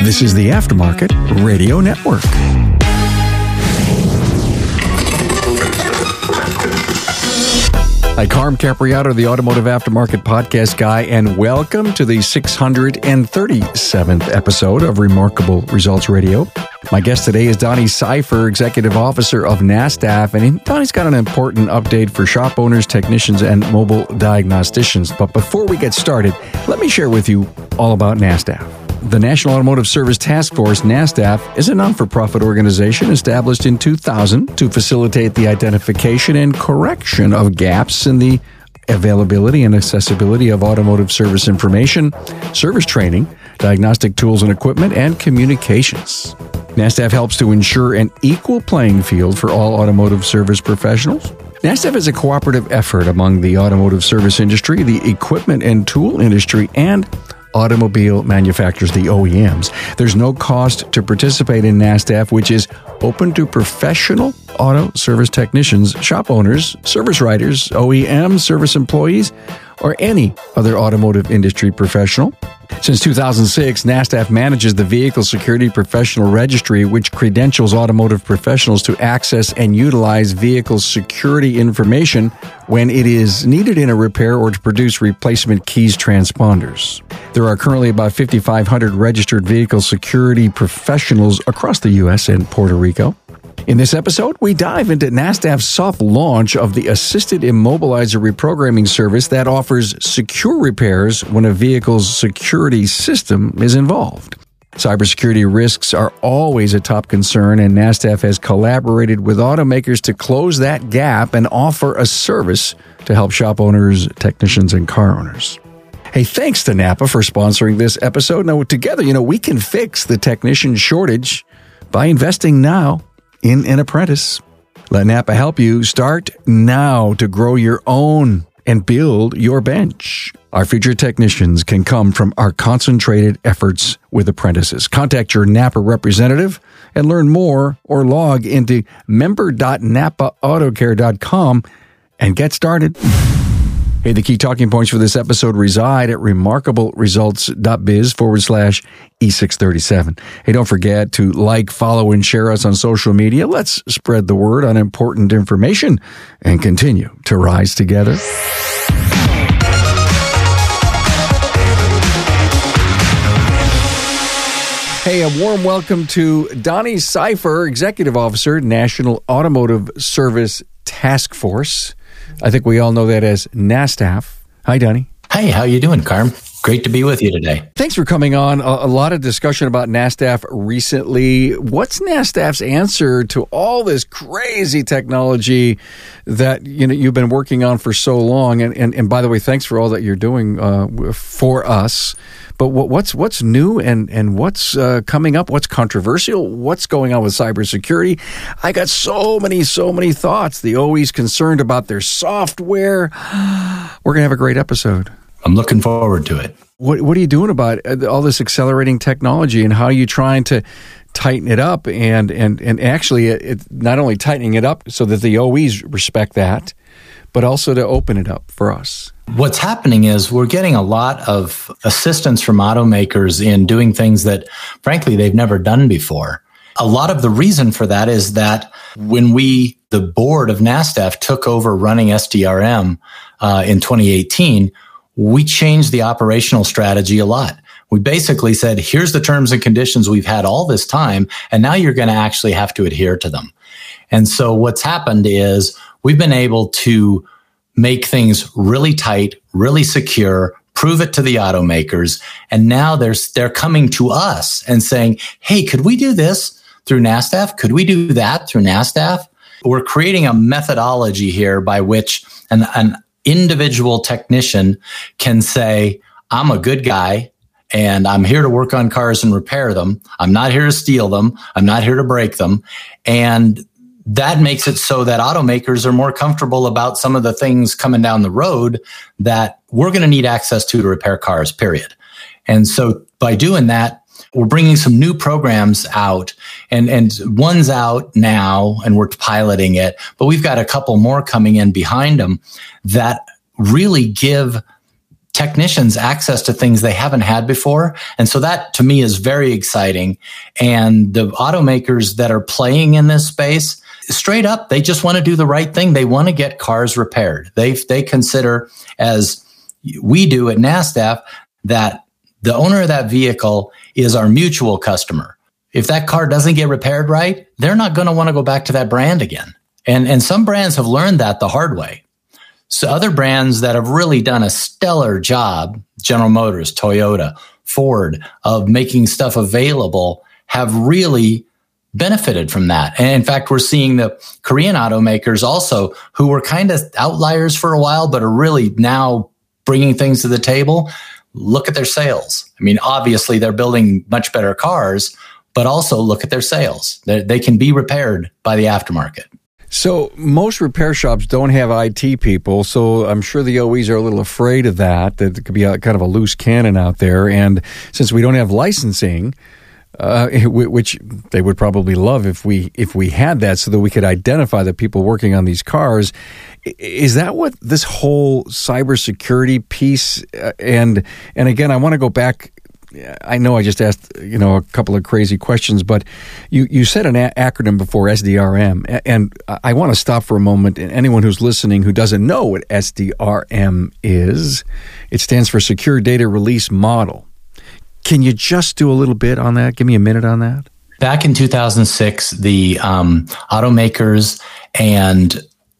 This is the Aftermarket Radio Network. Hi, Carm Capriato, the Automotive Aftermarket Podcast Guy, and welcome to the 637th episode of Remarkable Results Radio. My guest today is Donnie Seifer, Executive Officer of NASTAF, and Donnie's got an important update for shop owners, technicians, and mobile diagnosticians. But before we get started, let me share with you all about NASTAF. The National Automotive Service Task Force, NASTAF, is a non-for-profit organization established in 2000 to facilitate the identification and correction of gaps in the availability and accessibility of automotive service information, service training, diagnostic tools and equipment, and communications. NASTAF helps to ensure an equal playing field for all automotive service professionals. NASTAF is a cooperative effort among the automotive service industry, the equipment and tool industry, and automobile manufacturers, the OEMs. There's no cost to participate in NASTAF, which is open to professional auto service technicians, shop owners, service writers, OEMs, service employees, or any other automotive industry professional. Since 2006, NASTAF manages the Vehicle Security Professional Registry, which credentials automotive professionals to access and utilize vehicle security information when it is needed in a repair or to produce replacement keys transponders. There are currently about 5,500 registered vehicle security professionals across the U.S. and Puerto Rico. In this episode, we dive into NASTAF's soft launch of the Assisted Immobilizer Reprogramming Service that offers secure repairs when a vehicle's security system is involved. Cybersecurity risks are always a top concern, and NASTAF has collaborated with automakers to close that gap and offer a service to help shop owners, technicians, and car owners. Hey, thanks to NAPA for sponsoring this episode. Now, together, we can fix the technician shortage by investing now in an apprentice. Let NAPA help you start now to grow your own and build your bench. Our future technicians can come from our concentrated efforts with apprentices. Contact your NAPA representative and learn more, or log into member.napaautocare.com and get started. Hey, the key talking points for this episode reside at remarkableresults.biz/E637. Hey, don't forget to like, follow, and share us on social media. Let's spread the word on important information and continue to rise together. Hey, a warm welcome to Donnie Seifer, Executive Officer, National Automotive Service Task Force. I think we all know that as NASTAF. Hi, Donnie. Hey, how you doing, Carm? Great to be with you today. Thanks for coming on. A lot of discussion about NASTAF recently. What's NASTAF's answer to all this crazy technology that you've been working on for so long? And by the way, thanks for all that you're doing for us. But what's new and what's coming up? What's controversial? What's going on with cybersecurity? I got so many thoughts. The OE's concerned about their software. We're going to have a great episode. I'm looking forward to it. What are you doing about all this accelerating technology, and how are you trying to tighten it up and actually it's not only tightening it up so that the OEs respect that, but also to open it up for us? What's happening is we're getting a lot of assistance from automakers in doing things that, frankly, they've never done before. A lot of the reason for that is that when the board of NASTAF took over running SDRM in 2018, we changed the operational strategy a lot. We basically said, here's the terms and conditions we've had all this time, and now you're going to actually have to adhere to them. And so what's happened is we've been able to make things really tight, really secure, prove it to the automakers, and now they're coming to us and saying, hey, could we do this through NASTAF? Could we do that through NASTAF? We're creating a methodology here by which an individual technician can say, I'm a good guy and I'm here to work on cars and repair them. I'm not here to steal them. I'm not here to break them. And that makes it so that automakers are more comfortable about some of the things coming down the road that we're going to need access to repair cars, period. And so by doing that, we're bringing some new programs out, and one's out now and we're piloting it, but we've got a couple more coming in behind them that really give technicians access to things they haven't had before. And so that to me is very exciting. And the automakers that are playing in this space, straight up, they just want to do the right thing. They want to get cars repaired. They consider, as we do at NASTAF, that the owner of that vehicle is our mutual customer. If that car doesn't get repaired right, they're not going to want to go back to that brand again. And some brands have learned that the hard way. So other brands that have really done a stellar job, General Motors, Toyota, Ford, of making stuff available, have really benefited from that. And in fact, we're seeing the Korean automakers also, who were kind of outliers for a while, but are really now bringing things to the table. Look at their sales. I mean, obviously they're building much better cars, but also look at their sales. They can be repaired by the aftermarket. So most repair shops don't have IT people, so I'm sure the OEs are a little afraid of that there could be kind of a loose cannon out there. And since we don't have licensing, which they would probably love if we had that so that we could identify the people working on these cars, is that what this whole cybersecurity piece, and again, I want to go back. I know I just asked, a couple of crazy questions, but you said an acronym before, SDRM, and I want to stop for a moment. And anyone who's listening who doesn't know what SDRM is, it stands for Secure Data Release Model. Can you just do a little bit on that? Give me a minute on that. Back in 2006, the automakers and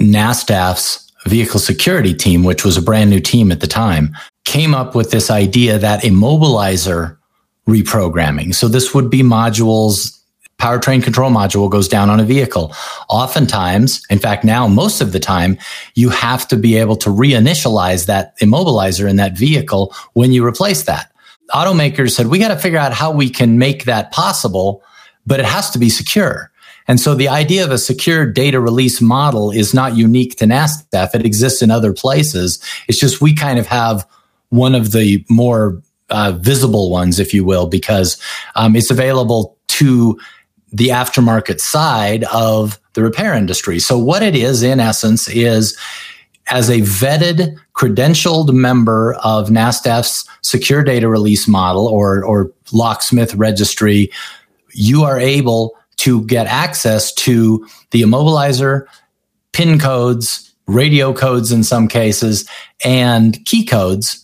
NASTAF's vehicle security team, which was a brand new team at the time, came up with this idea that immobilizer reprogramming. So this would be modules, powertrain control module goes down on a vehicle. Oftentimes, in fact, now most of the time, you have to be able to reinitialize that immobilizer in that vehicle when you replace that. Automakers said, we got to figure out how we can make that possible, but it has to be secure. And so the idea of a secure data release model is not unique to NASTAF. It exists in other places. It's just we kind of have one of the more visible ones, if you will, because it's available to the aftermarket side of the repair industry. So what it is, in essence, is as a vetted, credentialed member of NASTAF's secure data release model or locksmith registry, you are able to get access to the immobilizer, PIN codes, radio codes in some cases, and key codes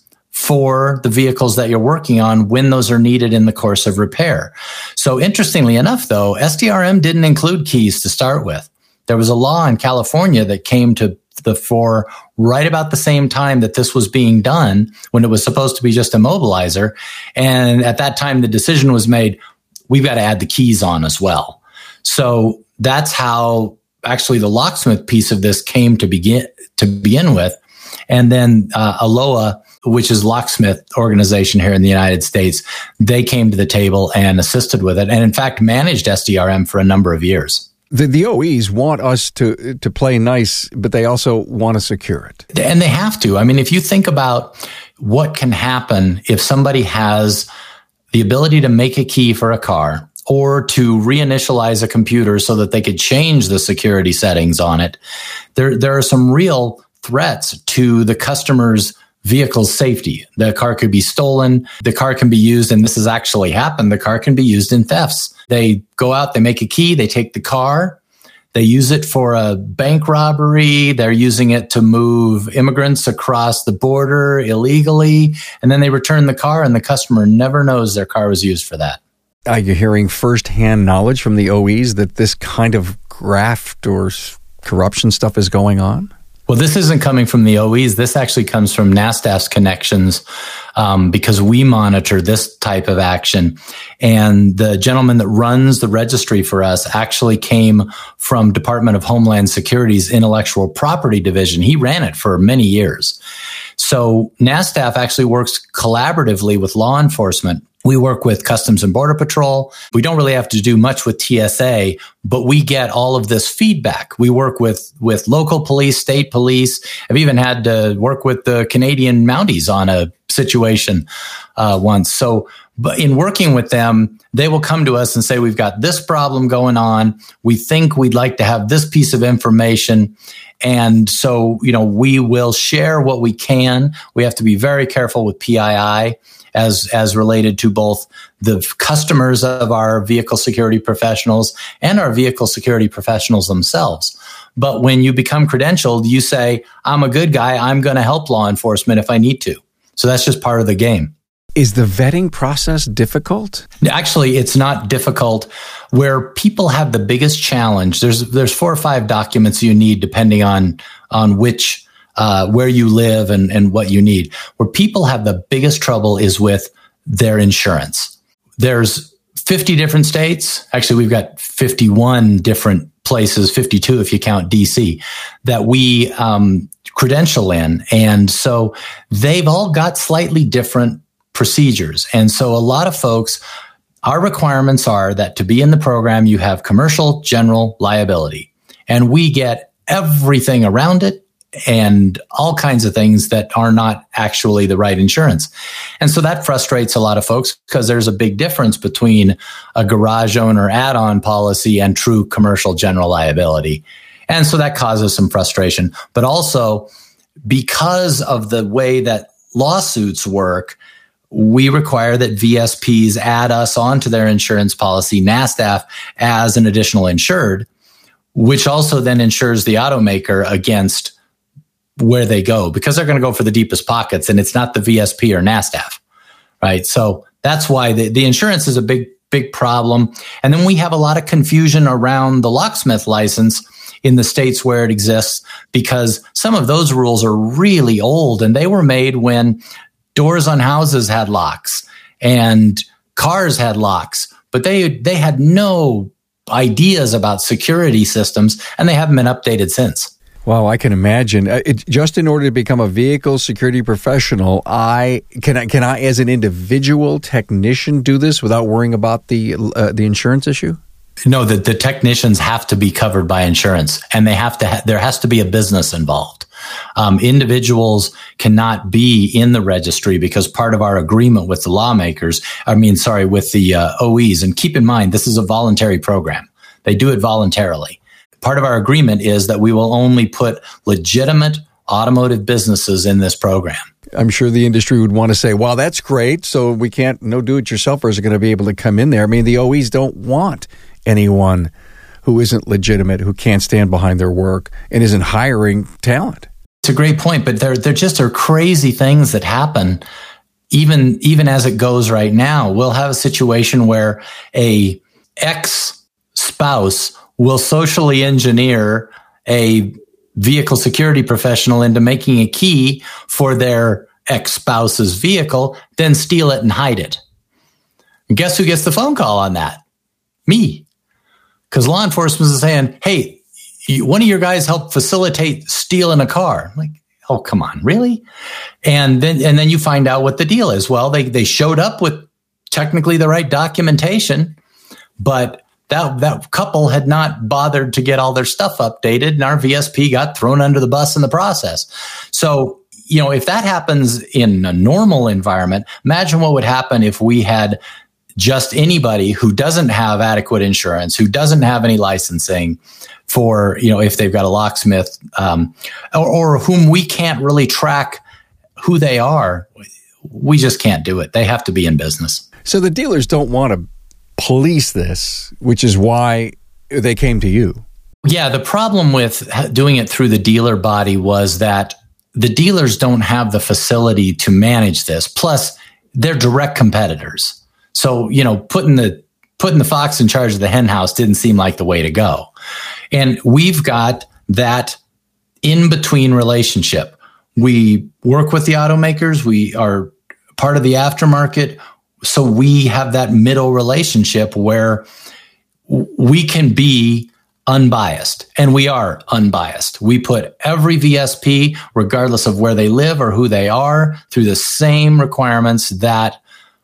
for the vehicles that you're working on when those are needed in the course of repair. So interestingly enough, though, SDRM didn't include keys to start with. There was a law in California that came to the fore right about the same time that this was being done, when it was supposed to be just immobilizer. And at that time, the decision was made, we've got to add the keys on as well. So that's how actually the locksmith piece of this came to begin with. And then ALOA, which is locksmith organization here in the United States, they came to the table and assisted with it, and in fact managed SDRM for a number of years. The OEs want us to play nice, but they also want to secure it. And they have to. I mean, if you think about what can happen if somebody has the ability to make a key for a car or to reinitialize a computer so that they could change the security settings on it, there are some real threats to the customer's vehicle's safety. The car could be stolen. The car can be used, and this has actually happened, the car can be used in thefts. They go out, they make a key, they take the car, they use it for a bank robbery, they're using it to move immigrants across the border illegally, and then they return the car and the customer never knows their car was used for that. Are you hearing firsthand knowledge from the OEs that this kind of graft or corruption stuff is going on? Well, this isn't coming from the OEs. This actually comes from NASTAF's connections because we monitor this type of action. And the gentleman that runs the registry for us actually came from Department of Homeland Security's Intellectual Property Division. He ran it for many years. So NASTAF actually works collaboratively with law enforcement We work with Customs and Border Patrol. We don't really have to do much with TSA, but we get all of this feedback. We work with local police, state police. I've even had to work with the Canadian Mounties on a situation once. So, but in working with them, they will come to us and say, we've got this problem going on. We think we'd like to have this piece of information. And so, we will share what we can. We have to be very careful with PII as related to both the customers of our vehicle security professionals and our vehicle security professionals themselves. But when you become credentialed, you say, I'm a good guy. I'm going to help law enforcement if I need to. So that's just part of the game. Is the vetting process difficult? Actually, it's not difficult. Where people have the biggest challenge, there's 4 or 5 documents you need depending on which where you live and what you need. Where people have the biggest trouble is with their insurance. There's 50 different states. Actually, we've got 51 different places, 52 if you count DC, that we credential in. And so they've all got slightly different procedures. And so a lot of folks, our requirements are that to be in the program, you have commercial general liability. And we get everything around it and all kinds of things that are not actually the right insurance. And so that frustrates a lot of folks because there's a big difference between a garage owner add-on policy and true commercial general liability. And so that causes some frustration. But also, because of the way that lawsuits work, we require that VSPs add us onto their insurance policy, NASDAF, as an additional insured, which also then insures the automaker against where they go, because they're going to go for the deepest pockets, and it's not the VSP or NASDAF, right? So that's why the insurance is a big problem. And then we have a lot of confusion around the locksmith license in the states where it exists, because some of those rules are really old, and they were made when doors on houses had locks and cars had locks, but they had no ideas about security systems, and they haven't been updated since. Wow, I can imagine. Just in order to become a vehicle security professional, can I, as an individual technician, do this without worrying about the insurance issue? No, the technicians have to be covered by insurance, and there has to be a business involved. Individuals cannot be in the registry because part of our agreement with the with the OEs, and keep in mind, this is a voluntary program. They do it voluntarily. Part of our agreement is that we will only put legitimate automotive businesses in this program. I'm sure the industry would want to say, well, that's great. So we can't, no do-it-yourselfers are going to be able to come in there. I mean, the OEs don't want anyone who isn't legitimate, who can't stand behind their work and isn't hiring talent. It's a great point, but there just are crazy things that happen. Even as it goes right now, we'll have a situation where a ex-spouse will socially engineer a vehicle security professional into making a key for their ex-spouse's vehicle, then steal it and hide it. And guess who gets the phone call on that? Me. Because law enforcement is saying, hey, one of your guys helped facilitate stealing a car. I'm like, oh, come on, really? And then you find out what the deal is. Well, they showed up with technically the right documentation, but that couple had not bothered to get all their stuff updated, and our VSP got thrown under the bus in the process. So, if that happens in a normal environment, imagine what would happen if we had just anybody who doesn't have adequate insurance, who doesn't have any licensing for, if they've got a locksmith, or whom we can't really track who they are. We just can't do it. They have to be in business. So the dealers don't want to police this, which is why they came to you. Yeah, the problem with doing it through the dealer body was that the dealers don't have the facility to manage this. Plus, they're direct competitors. So, putting the fox in charge of the hen house didn't seem like the way to go. And we've got that in-between relationship. We work with the automakers. We are part of the aftermarket. So we have that middle relationship where we can be unbiased, and we are unbiased. We put every VSP, regardless of where they live or who they are, through the same requirements that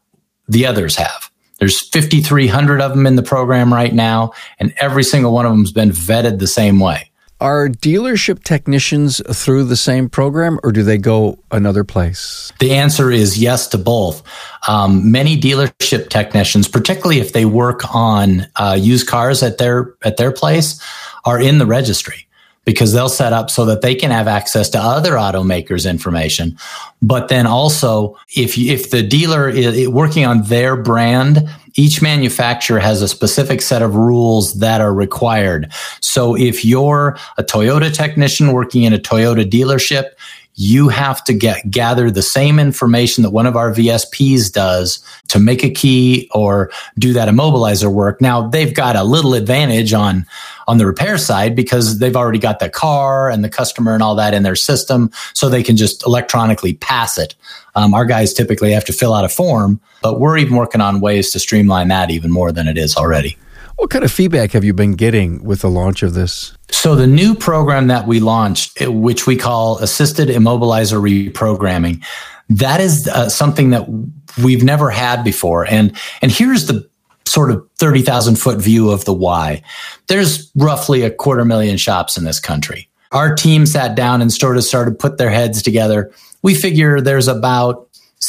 the others have. There's 5,300 of them in the program right now, and every single one of them has been vetted the same way. Are dealership technicians through the same program, or do they go another place? The answer is yes to both. Many dealership technicians, particularly if they work on used cars at their place, are in the registry, because they'll set up so that they can have access to other automakers' information. But then also, if the dealer is working on their brand, each manufacturer has a specific set of rules that are required. So if you're a Toyota technician working in a Toyota dealership, you have to gather the same information that one of our VSPs does to make a key or do that immobilizer work. Now, they've got a little advantage on the repair side because they've already got the car and the customer and all that in their system, so they can just electronically pass it. Our guys typically have to fill out a form, but we're even working on ways to streamline that even more than it is already. What kind of feedback have you been getting with the launch of this? So the new program that we launched, which we call Assisted Immobilizer Reprogramming, that is something that we've never had before. And here's the sort of 30,000 foot view of the why. There's roughly 250,000 shops in this country. Our team sat down and started to put their heads together. We figure there's about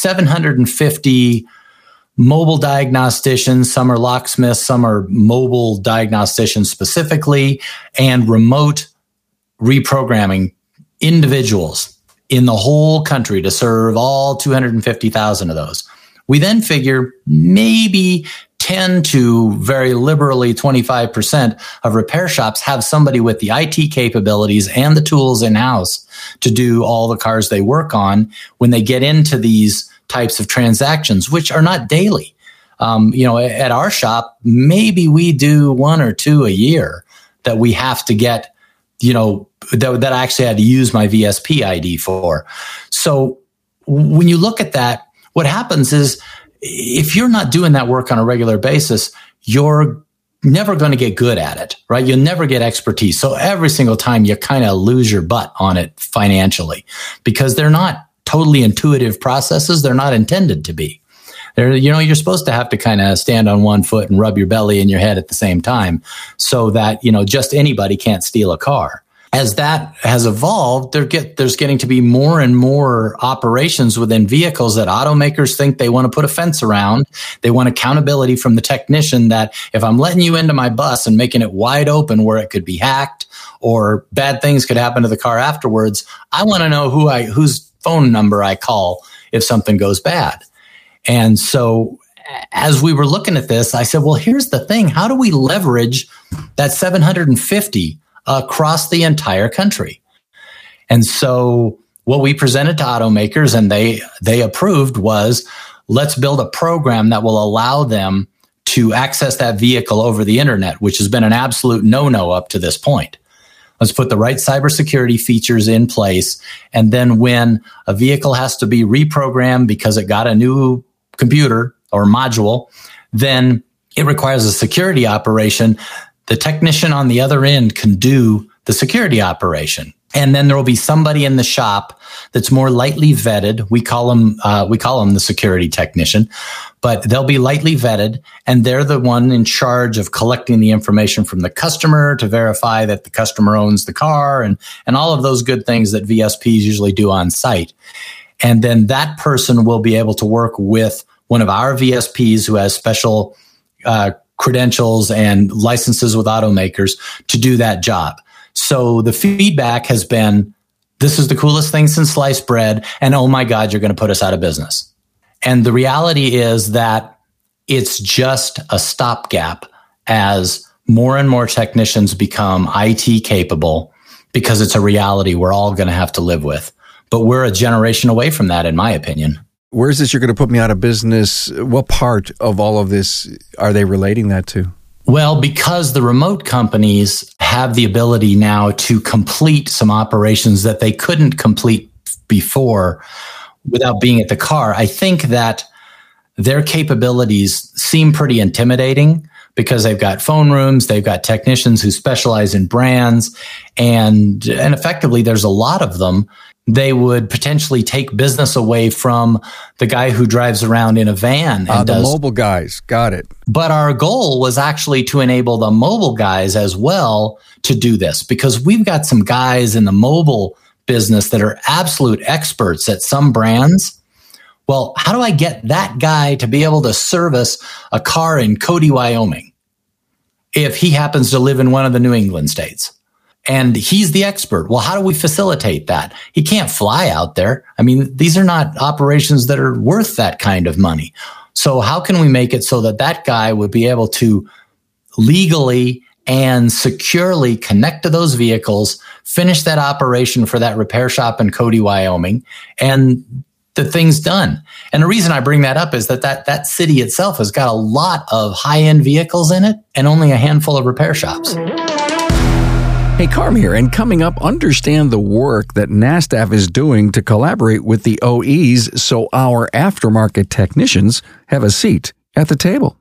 750 mobile diagnosticians. Some are locksmiths, some are mobile diagnosticians specifically, and remote reprogramming individuals in the whole country to serve all 250,000 of those. We then figure maybe 10 to very liberally 25% of repair shops have somebody with the IT capabilities and the tools in-house to do all the cars they work on when they get into these types of transactions, which are not daily. At our shop, maybe we do 1 or 2 a year that we have to get, that I actually had to use my VSP ID for. So when you look at that, what happens is if you're not doing that work on a regular basis, you're never going to get good at it, right? You'll never get expertise. So every single time you kind of lose your butt on it financially because they're not totally intuitive processes. They're not intended to be. You're supposed to have to kind of stand on one foot and rub your belly and your head at the same time so that, just anybody can't steal a car. As that has evolved, there's getting to be more and more operations within vehicles that automakers think they want to put a fence around. They want accountability from the technician that if I'm letting you into my bus and making it wide open where it could be hacked or bad things could happen to the car afterwards, I want to know whose phone number I call if something goes bad. And so as we were looking at this, I said, well, here's the thing. How do we leverage that 750 across the entire country? And so what we presented to automakers and they approved was, let's build a program that will allow them to access that vehicle over the internet, which has been an absolute no-no up to this point. Let's put the right cybersecurity features in place. And then when a vehicle has to be reprogrammed because it got a new computer or module, then it requires a security operation. The technician on the other end can do the security operation. And then there will be somebody in the shop that's more lightly vetted. We call them the security technician, but they'll be lightly vetted, and they're the one in charge of collecting the information from the customer to verify that the customer owns the car and all of those good things that VSPs usually do on site. And then that person will be able to work with one of our VSPs who has special credentials and licenses with automakers to do that job. So the feedback has been, this is the coolest thing since sliced bread, and oh my God, you're going to put us out of business. And the reality is that it's just a stopgap as more and more technicians become IT capable, because it's a reality we're all going to have to live with. But we're a generation away from that, in my opinion. Where is this you're going to put me out of business? What part of all of this are they relating that to? Well, because the remote companies have the ability now to complete some operations that they couldn't complete before without being at the car, I think that their capabilities seem pretty intimidating because they've got phone rooms, they've got technicians who specialize in brands, and effectively there's a lot of them. they would potentially take business away from the guy who drives around in a van and the mobile guys. Got it. But our goal was actually to enable the mobile guys as well to do this, because we've got some guys in the mobile business that are absolute experts at some brands. Well, how do I get that guy to be able to service a car in Cody, Wyoming, if he happens to live in one of the New England states? And he's the expert. Well, how do we facilitate that? He can't fly out there. I mean, these are not operations that are worth that kind of money. So how can we make it so that that guy would be able to legally and securely connect to those vehicles, finish that operation for that repair shop in Cody, Wyoming, and the thing's done? And the reason I bring that up is that city itself has got a lot of high-end vehicles in it and only a handful of repair shops. Hey, Carm here, and coming up, understand the work that NASTAF is doing to collaborate with the OEs so our aftermarket technicians have a seat at the table.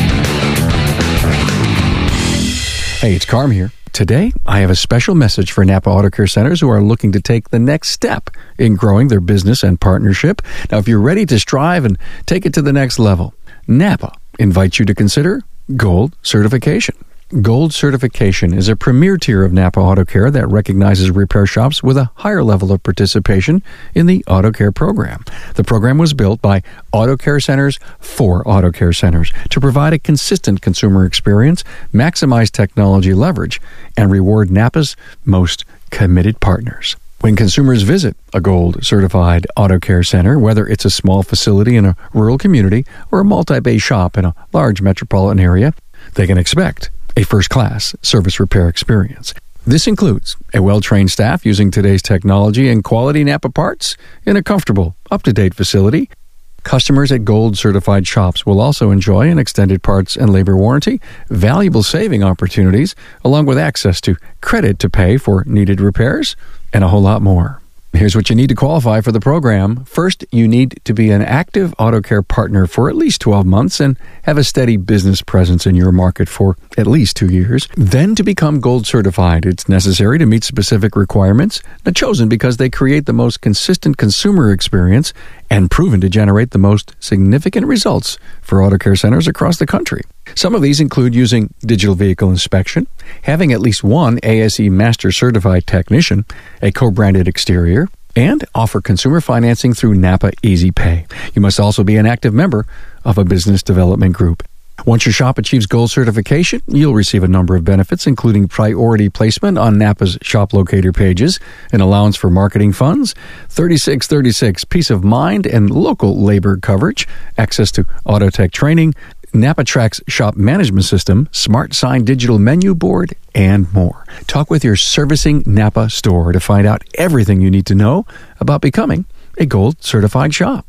Hey, it's Carm here. Today, I have a special message for Napa Auto Care Centers who are looking to take the next step in growing their business and partnership. Now, if you're ready to strive and take it to the next level, Napa invites you to consider Gold certification. Gold certification is a premier tier of Napa Auto Care that recognizes repair shops with a higher level of participation in the Auto Care program. The program was built by Auto Care Centers for Auto Care Centers to provide a consistent consumer experience, maximize technology leverage, and reward Napa's most committed partners. When consumers visit a Gold certified Auto Care Center, whether it's a small facility in a rural community or a multi-bay shop in a large metropolitan area, they can expect a first-class service repair experience. This includes a well-trained staff using today's technology and quality Napa parts in a comfortable, up-to-date facility. Customers at Gold-certified shops will also enjoy an extended parts and labor warranty, valuable saving opportunities, along with access to credit to pay for needed repairs, and a whole lot more. Here's what you need to qualify for the program. First, you need to be an active Auto Care partner for at least 12 months and have a steady business presence in your market for at least 2 years. Then, to become Gold certified, it's necessary to meet specific requirements, chosen because they create the most consistent consumer experience and proven to generate the most significant results for Auto Care Centers across the country. Some of these include using digital vehicle inspection, having at least one ASE Master Certified technician, a co-branded exterior, and offer consumer financing through Napa Easy Pay. You must also be an active member of a business development group. Once your shop achieves Gold certification, you'll receive a number of benefits, including priority placement on Napa's shop locator pages, an allowance for marketing funds, 3636 peace of mind and local labor coverage, access to Autotech training, NapaTrack's shop management system, Smart Sign digital menu board, and more. Talk with your servicing Napa store to find out everything you need to know about becoming a Gold certified shop.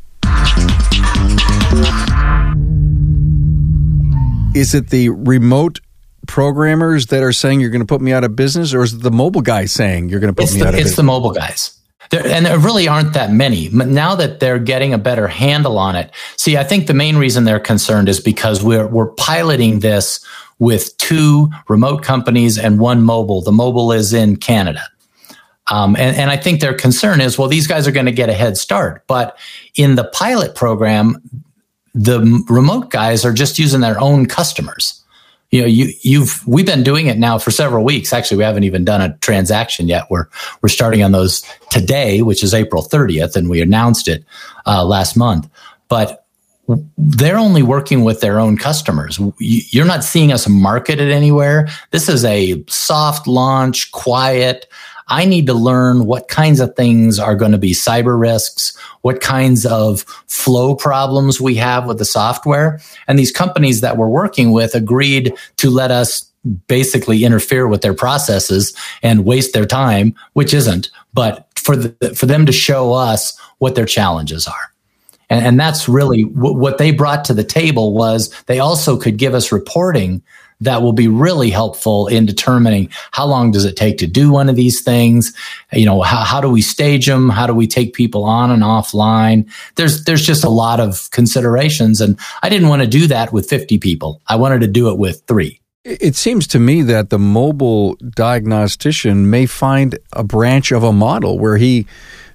Is it the remote programmers that are saying you're going to put me out of business, or is it the mobile guys saying you're going to put me out of business? It's the mobile guys. And there really aren't that many. But now that they're getting a better handle on it, see, I think the main reason they're concerned is because we're piloting this with 2 remote companies and 1 mobile. The mobile is in Canada. And I think their concern is, well, these guys are going to get a head start. But in the pilot program, the remote guys are just using their own customers. You know, we've been doing it now for several weeks. Actually, we haven't even done a transaction yet. We're starting on those today, which is April 30th, and we announced it last month. But they're only working with their own customers. You're not seeing us market it anywhere. This is a soft launch, quiet. I need to learn what kinds of things are going to be cyber risks, what kinds of flow problems we have with the software. And these companies that we're working with agreed to let us basically interfere with their processes and waste their time, which isn't, but for them to show us what their challenges are. And that's really what they brought to the table. Was they also could give us reporting that will be really helpful in determining how long does it take to do one of these things? You know, how do we stage them? How do we take people on and offline? There's just a lot of considerations. And I didn't want to do that with 50 people. I wanted to do it with 3. It seems to me that the mobile diagnostician may find a branch of a model where he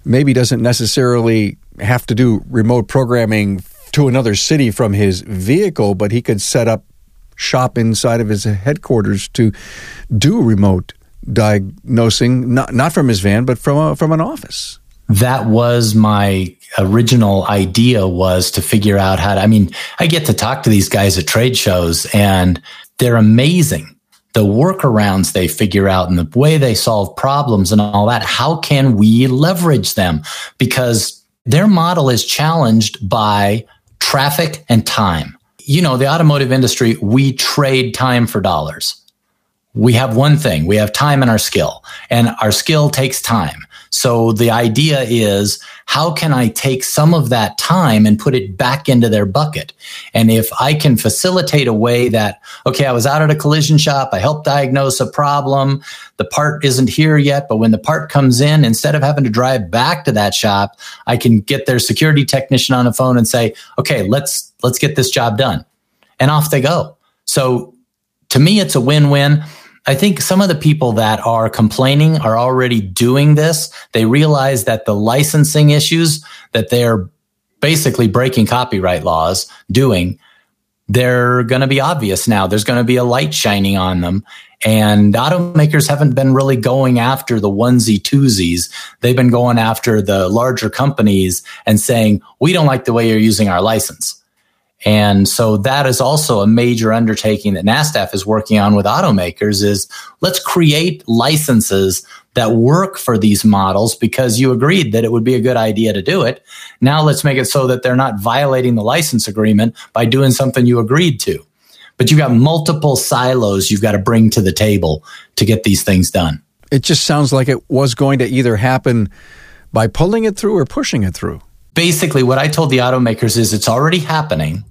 maybe doesn't necessarily have to do remote programming to another city from his vehicle, but he could set up shop inside of his headquarters to do remote diagnosing, not from his van, but from an office. That was my original idea, was to figure out how to, I get to talk to these guys at trade shows and they're amazing. The workarounds they figure out and the way they solve problems and all that. How can we leverage them? Because their model is challenged by traffic and time. The automotive industry, we trade time for dollars. We have one thing, we have time and our skill takes time. So the idea is, how can I take some of that time and put it back into their bucket? And if I can facilitate a way that, okay, I was out at a collision shop, I helped diagnose a problem, the part isn't here yet, but when the part comes in, instead of having to drive back to that shop, I can get their security technician on the phone and say, okay, let's get this job done. And off they go. So to me, it's a win-win. I think some of the people that are complaining are already doing this. They realize that the licensing issues that they're basically breaking copyright laws doing, they're going to be obvious now. There's going to be a light shining on them. And automakers haven't been really going after the onesie-twosies. They've been going after the larger companies and saying, we don't like the way you're using our license. And so that is also a major undertaking that NASTAF is working on with automakers, is let's create licenses that work for these models, because you agreed that it would be a good idea to do it. Now let's make it so that they're not violating the license agreement by doing something you agreed to. But you've got multiple silos you've got to bring to the table to get these things done. It just sounds like it was going to either happen by pulling it through or pushing it through. Basically, what I told the automakers is it's already happening.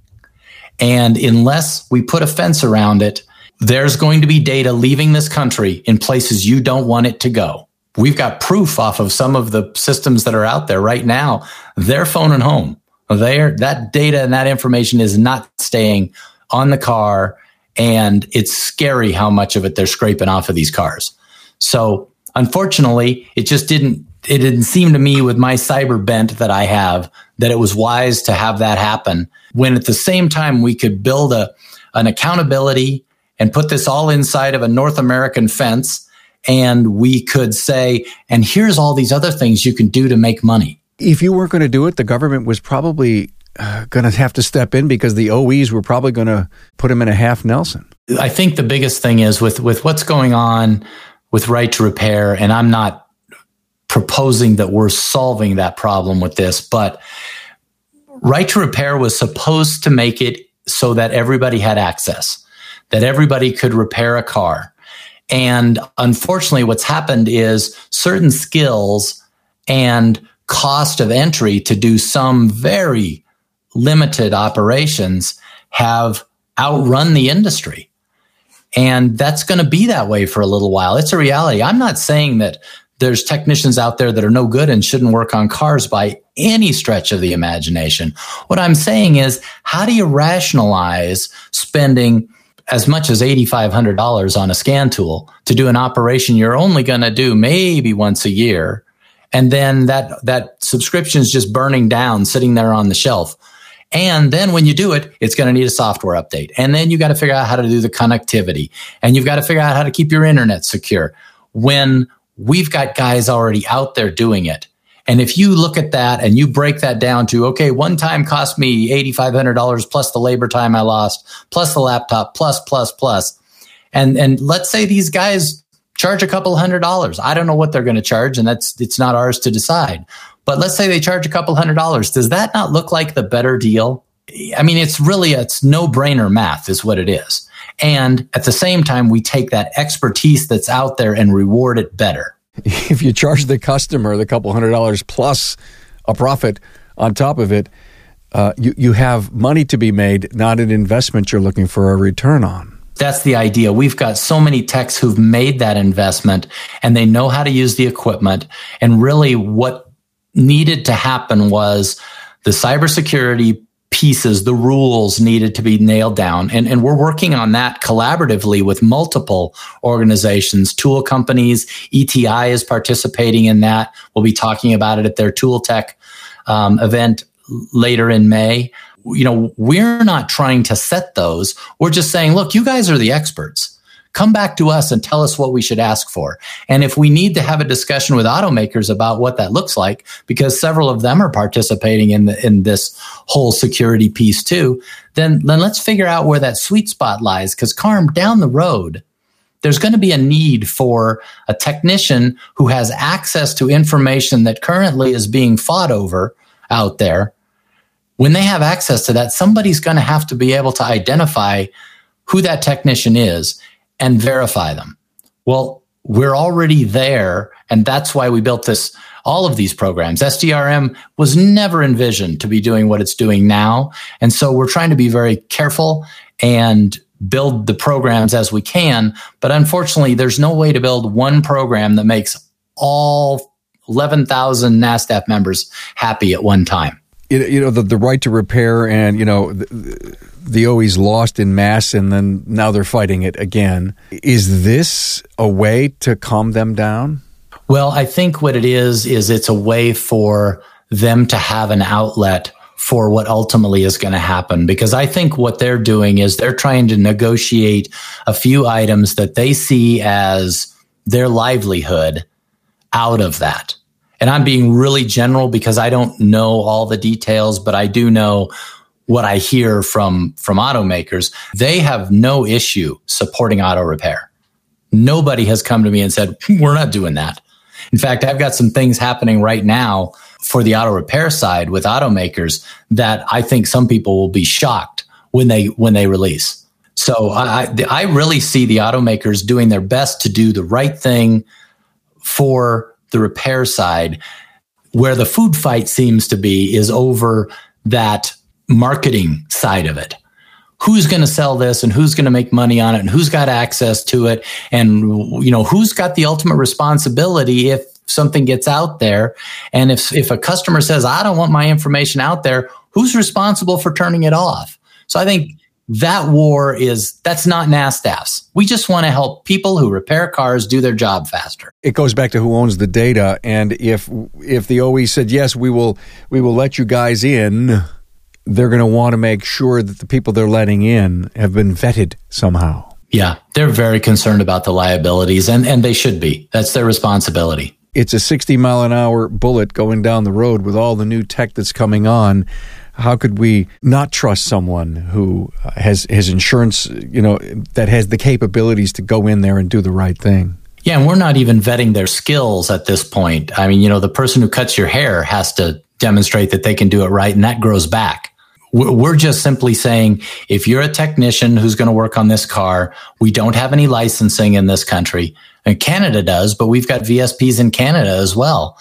And unless we put a fence around it, there's going to be data leaving this country in places you don't want it to go. We've got proof off of some of the systems that are out there right now. They're phoning home. That data and that information is not staying on the car. And it's scary how much of it they're scraping off of these cars. So unfortunately, it didn't seem to me, with my cyber bent that I have, that it was wise to have that happen, when at the same time we could build an accountability and put this all inside of a North American fence, and we could say, and here's all these other things you can do to make money. If you weren't going to do it, the government was probably going to have to step in, because the OEs were probably going to put them in a half Nelson. I think the biggest thing is with what's going on with right to repair, and I'm not proposing that we're solving that problem with this, but right to repair was supposed to make it so that everybody had access, that everybody could repair a car. And unfortunately, what's happened is certain skills and cost of entry to do some very limited operations have outrun the industry. And that's going to be that way for a little while. It's a reality. I'm not saying that there's technicians out there that are no good and shouldn't work on cars by any stretch of the imagination. What I'm saying is, how do you rationalize spending as much as $8,500 on a scan tool to do an operation you're only going to do maybe once a year, and then that subscription is just burning down, sitting there on the shelf? And then when you do it, it's going to need a software update. And then you got to figure out how to do the connectivity, and you've got to figure out how to keep your internet secure, when we've got guys already out there doing it. And if you look at that and you break that down to, okay, one time cost me $8,500 plus the labor time I lost, plus the laptop, plus. And let's say these guys charge a couple $100. I don't know what they're going to charge, and it's not ours to decide. But let's say they charge a couple $100. Does that not look like the better deal? I mean, it's no-brainer math is what it is. And at the same time, we take that expertise that's out there and reward it better. If you charge the customer the couple $100 plus a profit on top of it, you have money to be made, not an investment you're looking for a return on. That's the idea. We've got so many techs who've made that investment, and they know how to use the equipment. And really what needed to happen was the cybersecurity pieces, the rules needed to be nailed down. And we're working on that collaboratively with multiple organizations, tool companies. ETI is participating in that. We'll be talking about it at their Tool Tech event later in May. We're not trying to set those. We're just saying, look, you guys are the experts. Come back to us and tell us what we should ask for. And if we need to have a discussion with automakers about what that looks like, because several of them are participating in this whole security piece too, then let's figure out where that sweet spot lies. Because Carm, down the road, there's going to be a need for a technician who has access to information that currently is being fought over out there. When they have access to that, somebody's going to have to be able to identify who that technician is and verify them. Well, we're already there, and that's why we built all of these programs. SDRM was never envisioned to be doing what it's doing now, and so we're trying to be very careful and build the programs as we can, but unfortunately, there's no way to build one program that makes all 11,000 NASTAF members happy at one time. The right to repair and, the OE's lost in mass and then now they're fighting it again. Is this a way to calm them down? Well, I think what it is it's a way for them to have an outlet for what ultimately is going to happen. Because I think what they're doing is they're trying to negotiate a few items that they see as their livelihood out of that. And I'm being really general because I don't know all the details, but I do know what I hear from automakers. They have no issue supporting auto repair. Nobody has come to me and said, we're not doing that. In fact, I've got some things happening right now for the auto repair side with automakers that I think some people will be shocked when they release. So I really see the automakers doing their best to do the right thing for the repair side. Where the food fight seems to be is over that marketing side of it. Who's going to sell this and who's going to make money on it and who's got access to it and who's got the ultimate responsibility if something gets out there. And if a customer says, I don't want my information out there, who's responsible for turning it off? So I think that war that's not NASTAF's. We just want to help people who repair cars do their job faster. It goes back to who owns the data. And if the OE said, yes, we will let you guys in, they're going to want to make sure that the people they're letting in have been vetted somehow. Yeah, they're very concerned about the liabilities, and they should be. That's their responsibility. It's a 60-mile-an-hour bullet going down the road with all the new tech that's coming on. How could we not trust someone who has insurance, that has the capabilities to go in there and do the right thing? Yeah, and we're not even vetting their skills at this point. I mean, the person who cuts your hair has to demonstrate that they can do it right, and that grows back. We're just simply saying, if you're a technician who's going to work on this car, we don't have any licensing in this country. And Canada does, but we've got VSPs in Canada as well.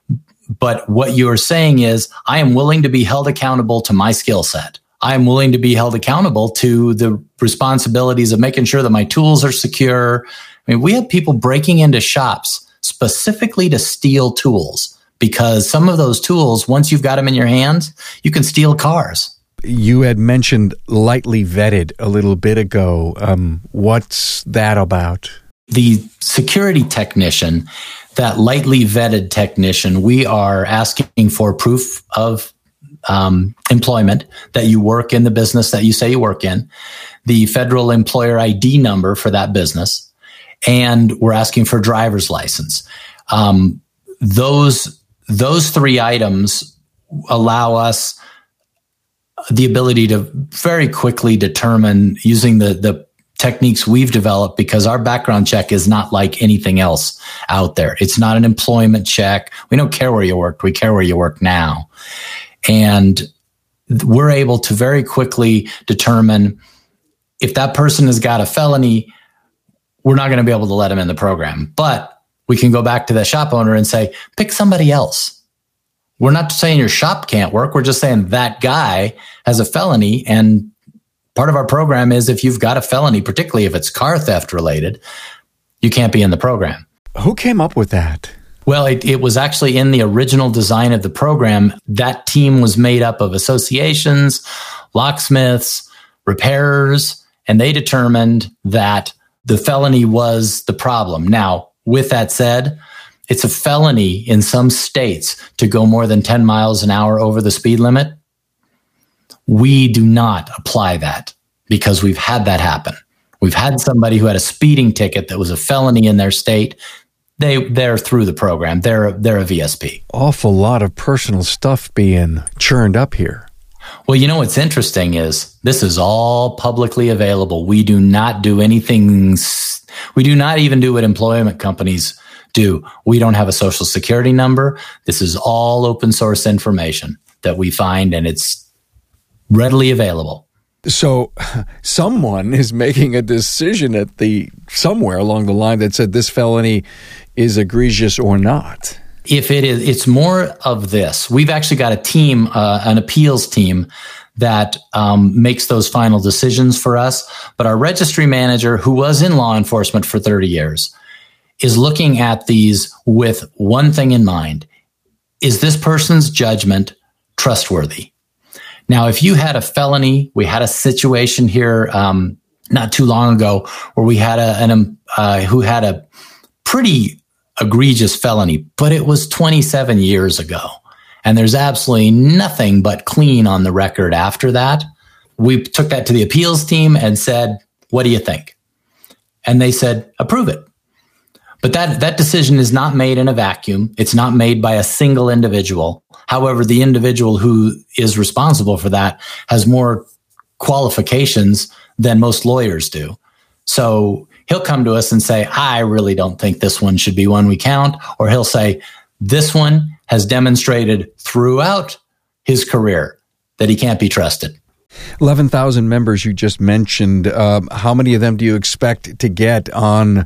But what you're saying is, I am willing to be held accountable to my skill set. I am willing to be held accountable to the responsibilities of making sure that my tools are secure. I mean, we have people breaking into shops specifically to steal tools because some of those tools, once you've got them in your hands, you can steal cars. You had mentioned lightly vetted a little bit ago. What's that about? The security technician, that lightly vetted technician, we are asking for proof of employment, that you work in the business that you say you work in, the federal employer ID number for that business, and we're asking for driver's license. Those three items allow us the ability to very quickly determine, using the techniques we've developed, because our background check is not like anything else out there. It's not an employment check. We don't care where you worked. We care where you work now. And we're able to very quickly determine if that person has got a felony, we're not going to be able to let them in the program. But we can go back to the shop owner and say, pick somebody else. We're not saying your shop can't work. We're just saying that guy has a felony. And part of our program is, if you've got a felony, particularly if it's car theft related, you can't be in the program. Who came up with that? Well, it was actually in the original design of the program. That team was made up of associations, locksmiths, repairers, and they determined that the felony was the problem. Now, with that said, it's a felony in some states to go more than 10 miles an hour over the speed limit. We do not apply that because we've had that happen. We've had somebody who had a speeding ticket that was a felony in their state. They're through the program. They're a VSP. Awful lot of personal stuff being churned up here. Well, you know what's interesting is this is all publicly available. We do not do anything. We do not even do what employment companies do. We don't have a social security number. This is all open source information that we find, and it's readily available. So someone is making a decision somewhere along the line that said this felony is egregious or not. If it is, it's more of this. We've actually got a team, an appeals team that makes those final decisions for us. But our registry manager, who was in law enforcement for 30 years, is looking at these with one thing in mind. Is this person's judgment trustworthy? Now, if you had a felony, we had a situation here not too long ago where we had who had a pretty egregious felony, but it was 27 years ago. And there's absolutely nothing but clean on the record after that. We took that to the appeals team and said, what do you think? And they said, approve it. But that decision is not made in a vacuum. It's not made by a single individual. However, the individual who is responsible for that has more qualifications than most lawyers do. So he'll come to us and say, I really don't think this one should be one we count. Or he'll say, this one has demonstrated throughout his career that he can't be trusted. 11,000 members you just mentioned. How many of them do you expect to get on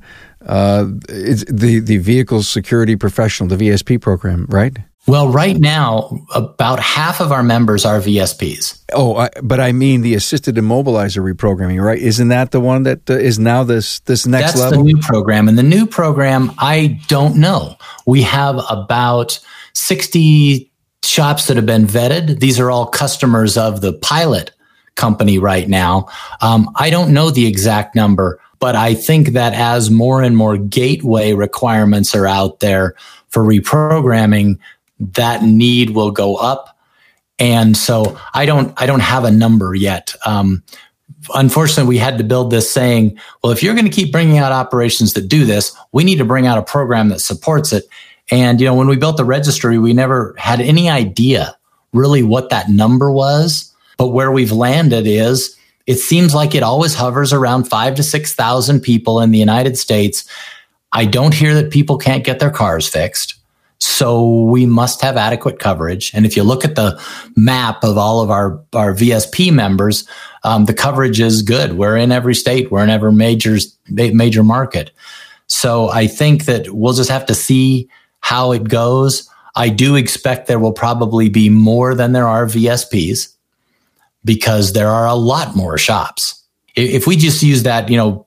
the Vehicle Security Professional, the VSP program, right? Well, right now, about half of our members are VSPs. Oh, but I mean the assisted immobilizer reprogramming, right? Isn't that the one that is now this next level? That's the new program. And the new program, I don't know. We have about 60 shops that have been vetted. These are all customers of the pilot company right now. I don't know the exact number, but I think that as more and more gateway requirements are out there for reprogramming, that need will go up. And so I don't have a number yet. Unfortunately, we had to build this saying, well, if you're going to keep bringing out operations that do this, we need to bring out a program that supports it. And, when we built the registry, we never had any idea really what that number was. But where we've landed is it seems like it always hovers around 5,000 to 6,000 people in the United States. I don't hear that people can't get their cars fixed. So we must have adequate coverage. And if you look at the map of all of our VSP members, the coverage is good. We're in every state. We're in every major market. So I think that we'll just have to see how it goes. I do expect there will probably be more than there are VSPs because there are a lot more shops. If we just use that,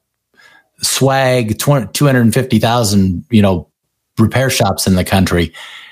swag 250,000, repair shops in the country,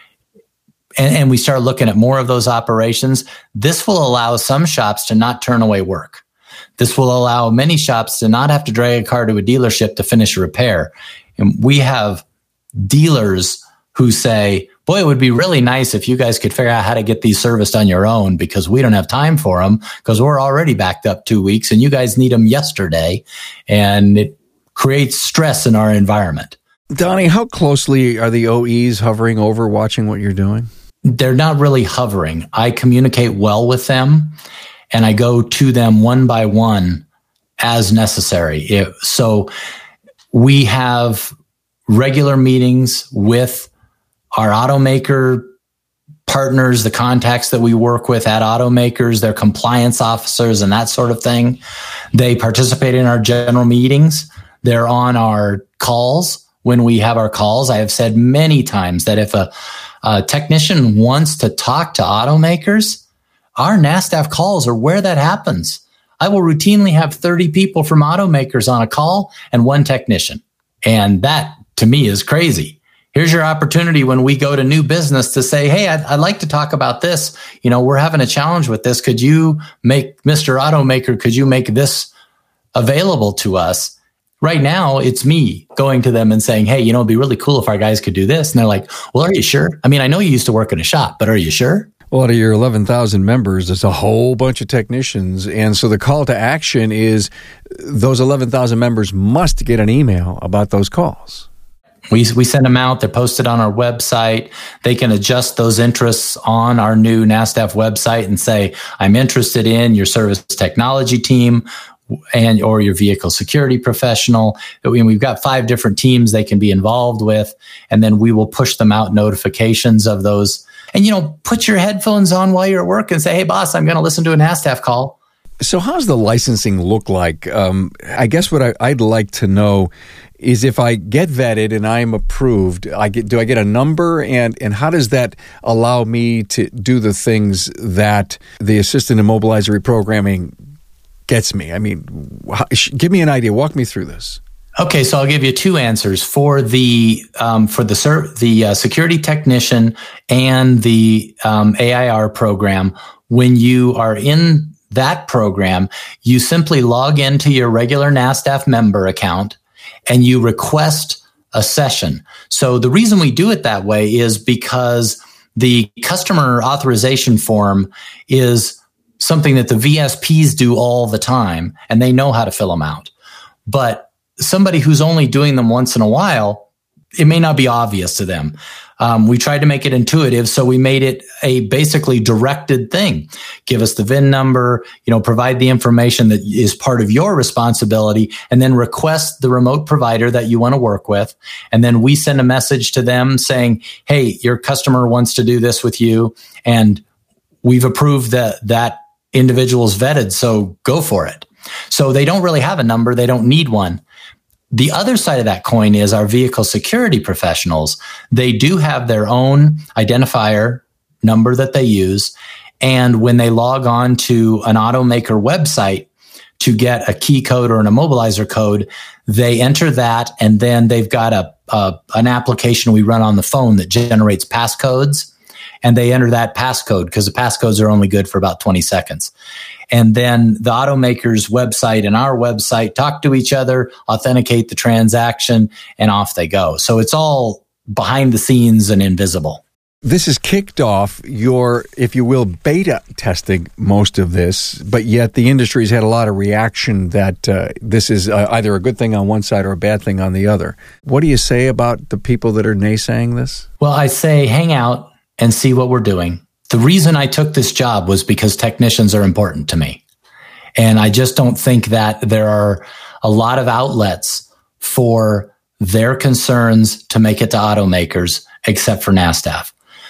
and we start looking at more of those operations, this will allow some shops to not turn away work. This will allow many shops to not have to drag a car to a dealership to finish a repair. And we have dealers who say, boy, it would be really nice if you guys could figure out how to get these serviced on your own because we don't have time for them because we're already backed up 2 weeks and you guys need them yesterday. And it creates stress in our environment. Donnie, how closely are the OEs hovering over watching what you're doing? They're not really hovering. I communicate well with them and I go to them one by one as necessary. So we have regular meetings with our automaker partners, the contacts that we work with at automakers, their compliance officers and that sort of thing. They participate in our general meetings. They're on our calls. When we have our calls, I have said many times that if a technician wants to talk to automakers, our NASTAF calls are where that happens. I will routinely have 30 people from automakers on a call and one technician. And that to me is crazy. here's your opportunity when we go to new business to say, hey, I'd like to talk about this. We're having a challenge with this. Could you make, Mr. Automaker, could you make this available to us? Right now, it's me going to them and saying, hey, it'd be really cool if our guys could do this. And they're like, well, are you sure? I mean, I know you used to work in a shop, but are you sure? Well, out of your 11,000 members, there's a whole bunch of technicians. And so the call to action is those 11,000 members must get an email about those calls. We send them out. They're posted on our website. They can adjust those interests on our new NASTAF website and say, I'm interested in your service technology team or your vehicle security professional. We've got 5 different teams they can be involved with, and then we will push them out notifications of those. And, put your headphones on while you're at work and say, hey, boss, I'm going to listen to a NASTAF call. So how's the licensing look like? I guess what I'd like to know is if I get vetted and I'm approved, do I get a number? And how does that allow me to do the things that the assistant immobilizer reprogramming gets me? I mean, give me an idea. Walk me through this. Okay, so I'll give you 2 answers for the security technician and the AIR program. When you are in that program, you simply log into your regular NASTAF member account and you request a session. So the reason we do it that way is because the customer authorization form is something that the VSPs do all the time, and they know how to fill them out. But somebody who's only doing them once in a while, it may not be obvious to them. We tried to make it intuitive, so we made it a basically directed thing. Give us the VIN number, provide the information that is part of your responsibility, and then request the remote provider that you want to work with. And then we send a message to them saying, hey, your customer wants to do this with you, and we've approved that individual's vetted, so go for it. So they don't really have a number. They don't need one. The other side of that coin is our vehicle security professionals. They do have their own identifier number that they use. And when they log on to an automaker website to get a key code or an immobilizer code, they enter that, and then they've got an application we run on the phone that generates passcodes. And they enter that passcode because the passcodes are only good for about 20 seconds. And then the automaker's website and our website talk to each other, authenticate the transaction, and off they go. So it's all behind the scenes and invisible. This has kicked off your, if you will, beta testing most of this, but yet the industry's had a lot of reaction that this is either a good thing on one side or a bad thing on the other. What do you say about the people that are naysaying this? Well, I say hang out and see what we're doing. The reason I took this job was because technicians are important to me. And I just don't think that there are a lot of outlets for their concerns to make it to automakers except for NASTAF.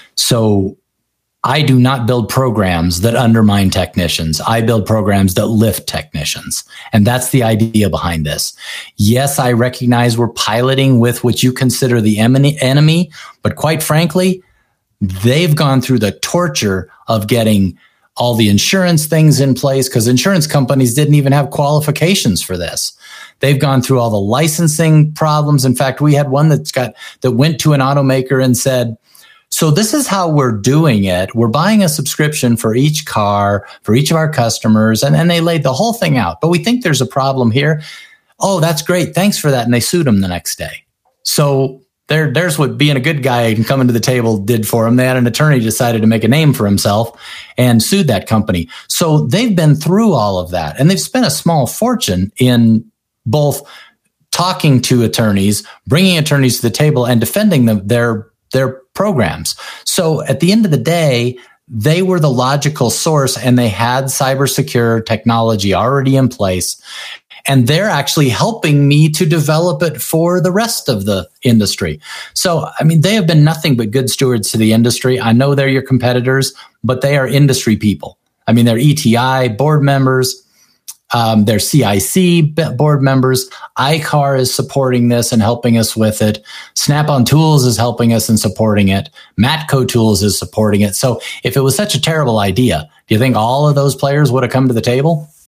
So I do not build programs that undermine technicians. I build programs that lift technicians. And that's the idea behind this. Yes, I recognize we're piloting with what you consider the enemy, but quite frankly, they've gone through the torture of getting all the insurance things in place because insurance companies didn't even have qualifications for this. They've gone through all the licensing problems. In fact, we had one that went to an automaker and said, so this is how we're doing it. We're buying a subscription for each car, for each of our customers, and they laid the whole thing out. But we think there's a problem here. Oh, that's great. Thanks for that. And they sued them the next day. So there's what being a good guy and coming to the table did for them. They had an attorney decided to make a name for himself and sued that company. So they've been through all of that, and they've spent a small fortune in both talking to attorneys, bringing attorneys to the table, and defending their programs. So at the end of the day, they were the logical source, and they had cybersecure technology already in place. And they're actually helping me to develop it for the rest of the industry. So, I mean, they have been nothing but good stewards to the industry. I know they're your competitors, but they are industry people. I mean, they're ETI board members. They're CIC board members. iCar is supporting this and helping us with it. Snap-on Tools is helping us and supporting it. Matco Tools is supporting it. So if it was such a terrible idea, do you think all of those players would have come to the table?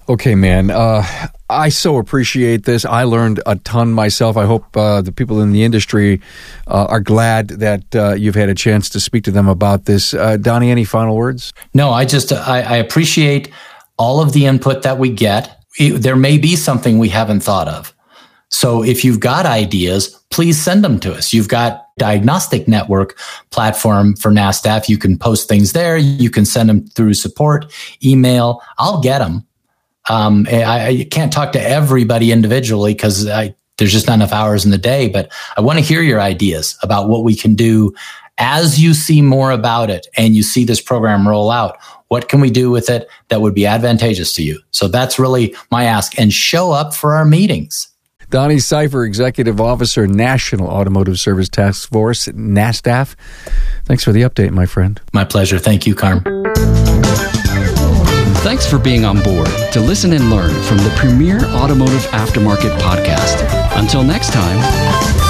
Okay, man. I so appreciate this. I learned a ton myself. I hope the people in the industry are glad that you've had a chance to speak to them about this. Donnie, any final words? No, I appreciate all of the input that we get. There may be something we haven't thought of. So if you've got ideas, please send them to us. You've got Diagnostic Network platform for NASTAF. You can post things there. You can send them through support, email. I'll get them. I can't talk to everybody individually because there's just not enough hours in the day, but I want to hear your ideas about what we can do as you see more about it and you see this program roll out. What can we do with it that would be advantageous to you? So that's really my ask, and show up for our meetings. Donnie Cypher, Executive Officer, National Automotive Service Task Force, NASTAF. Thanks for the update, my friend. My pleasure. Thank you, Carm. Thanks for being on board to listen and learn from the premier automotive aftermarket podcast. Until next time.